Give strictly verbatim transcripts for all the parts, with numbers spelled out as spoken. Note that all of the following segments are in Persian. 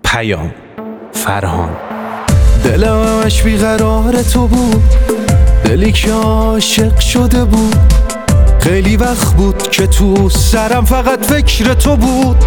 پیام فرهان. دلم همش بیقرار تو بود، دلی که عاشق شده بود. خیلی وقت بود که تو سرم فقط فکر تو بود.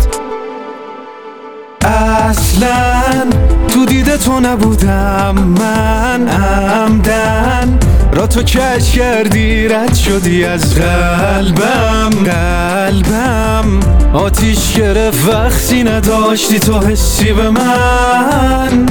اصلا تو دیده تو نبودم، من عمدن را تو کش کردی، رد شدی از قلبم. قلبم آتیش گرفت وقتی نداشتی تو حسی به من.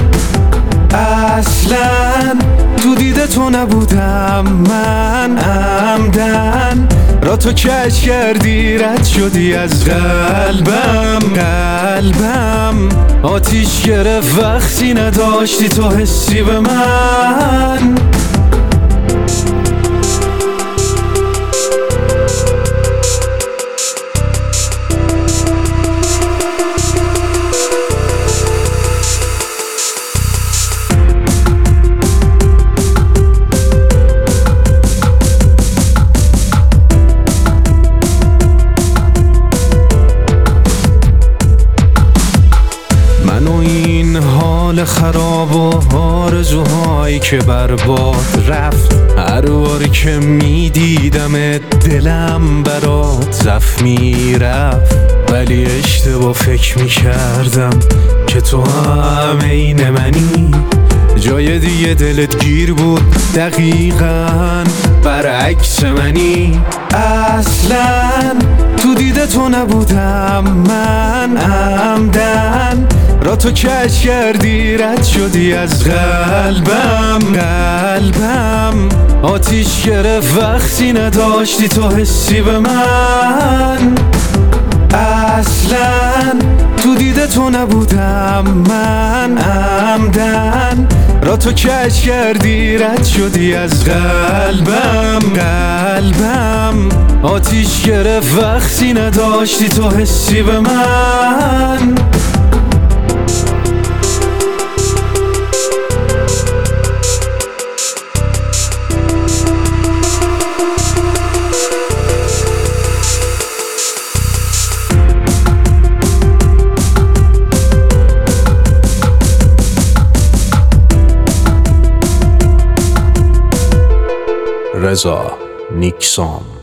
اصلا تو دیده تو نبودم، من عمدن را تو کش کردی، رد شدی از قلبم. قلبم آتیش گرفت وقتی نداشتی تو حسی به من. این حال خراب و آرزوهایی که برباد رفت، هر بار که میدیدم دلم برات زخمی رفت. ولی اشتباه فکر میکردم که تو هم عین منی، جای دیگه دلت گیر بود دقیقاً برعکس منی. اصلا تو دیده تو نبودم، من عمدن را تو کش کردی، رد شدی از قلبم. قلبم آتیش گرفت وقتی نداشتی تو حسی به من. اصلا تو دیده تو نبودم، من عمدن را تو کش کردی، رد شدی از قلبم. قلبم آتیش گرفت وقتی نداشتی تو حسی به من. رضا نیکسان.